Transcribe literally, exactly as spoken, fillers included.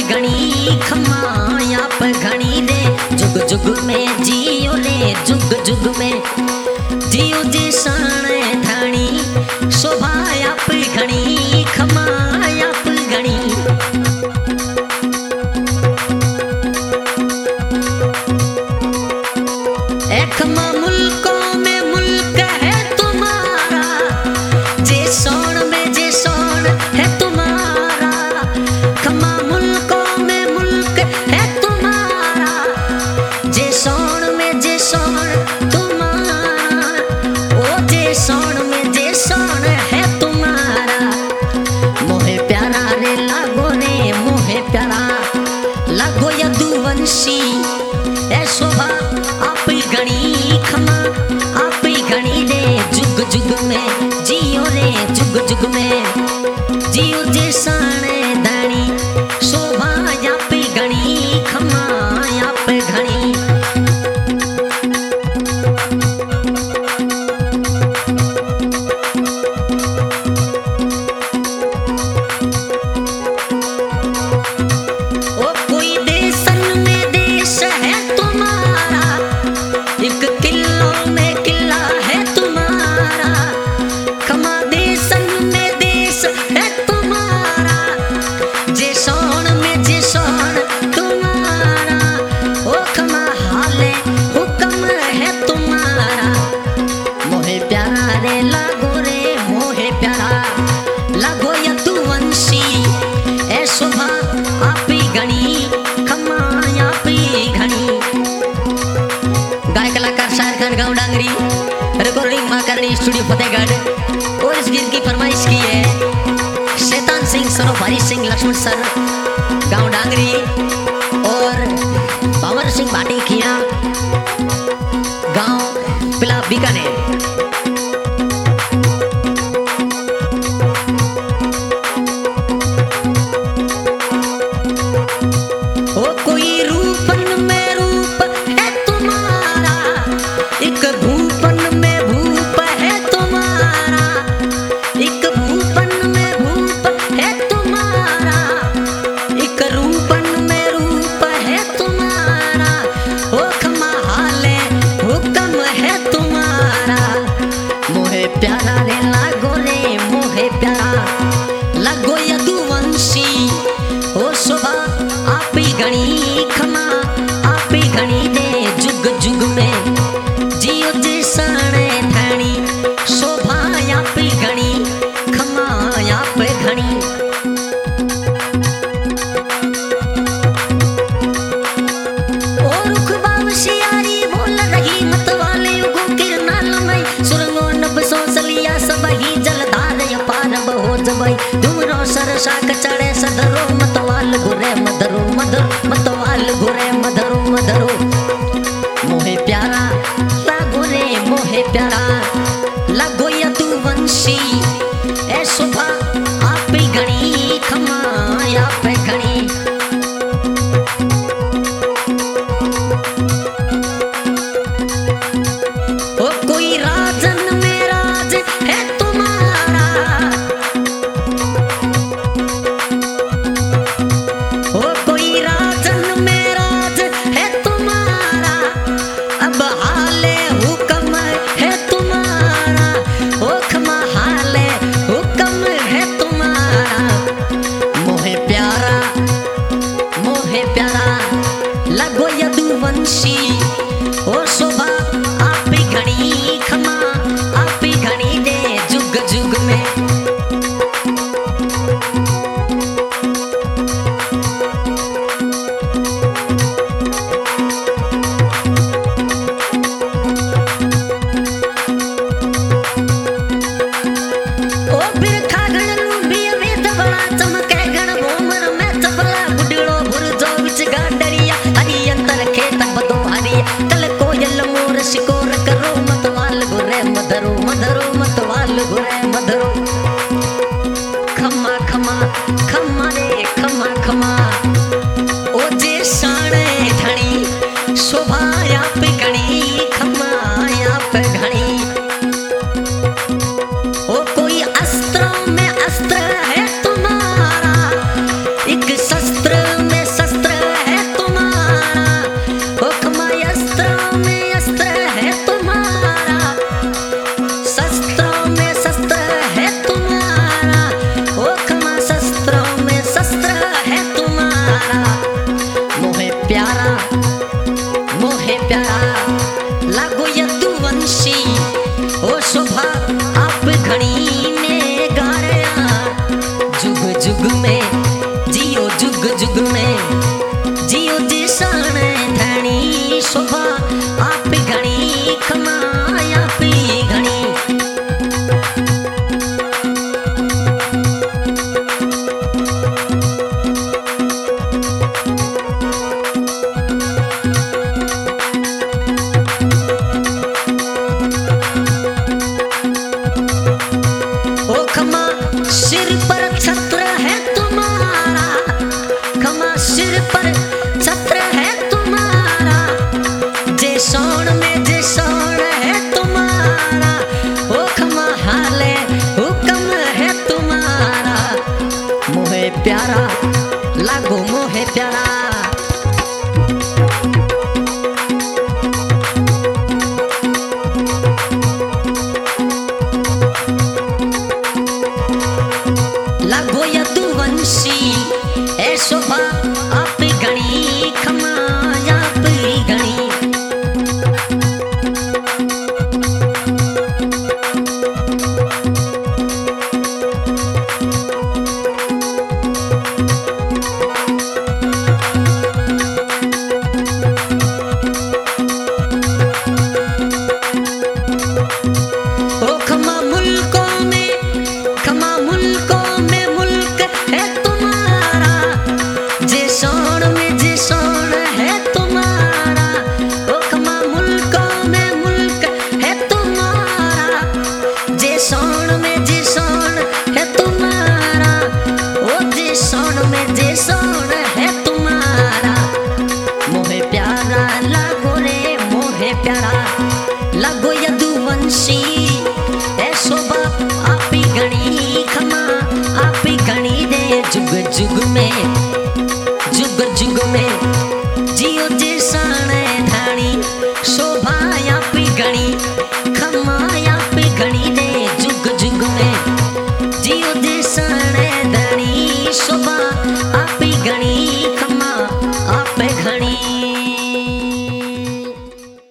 घनी खमा आप घनी दे जुग जुग में जियो ले जुग जुग में जियो जे शान धानी शोभा आप घनी खमा आप घनी खमा मुल्कों में मुल्क है तुम्हारा जे सोन में जे सोन है तुम्हारा खमा मुल्कों में मुल्क है तुम्हारा जे सोन में जे सोन तुम्हारा ओ जे सोन में जे सोन है तुम्हारा मोहे प्यारा रे लागो रे मोहे प्यारा लागो यदुवंशी ए शोभा आप घनी खमा आप घनी रे जुग जुग में जियो रे जुग जुग में जियो जे शान दानी शोभा आप घनी खमा आप घनी ओ कोई देशन में देश है तुम्हारा एक किल्लों में किला है तुम्हारा खमा देशन में देश है तुम्हारा जे सोन में जे सोन तुम्हारा ओ खमा हाले हुक्म है तुम्हारा मोहे प्यारा रे लागो रे मोहे प्यारा लागो यदुवंशी ए शोभा आप घनी खमा आप घनी गाय कलाकार शायर खान गाँव डांगरी रिकॉर्डिंग मां करनी स्टूडियो फतेहगढ़ और इस गीत की फरमाइश की है शैतान सिंह सरो भारी सिंह लक्ष्मण सर गाँव डांगरी और बाबर सिंह भाटी खिया गाँव पिला बीकानेर। ओ कोई रूपन में रूप है तुम्हारा एक भूपन में भूप है तुम्हारा एक भूपन में भूप है तुम्हारा जुग जुग में जियो जिसान धनी शोभा आप घणी खमा आप घणी ओ खमा सिर पर छत्र है तुम्हारा खमा सिर पर छत्र है तुम्हारा जे सोन में जे सोन है तुम्हारा ओ खमा हाले हुक्म है तुम्हारा मोहे प्यारा लागो मोहे प्यारा लागो यदुवंशी ए शोभा आप घणी खमा आप घणी ओ खमा मुल्कों में खमा मुल्कों में मुल्क है तुम्हारा जे सोन में जे सोन है तुम्हारा ओ खमा मुल्कों में मुल्क है तुम्हारा जे सोन में जे सोन है तुम्हारा ओ जे सोन में जे सोन है तुम्हारा मोहे प्यारा लागो रे मोहे प्यारा लागो यदुवंशी ए शोभा आप घणी खमा आप घणी दे जुग जुग में जुग जुग में जियो जिसान धानी शोभा आप घणी खमा आप घणी दे जुग जुग में जियो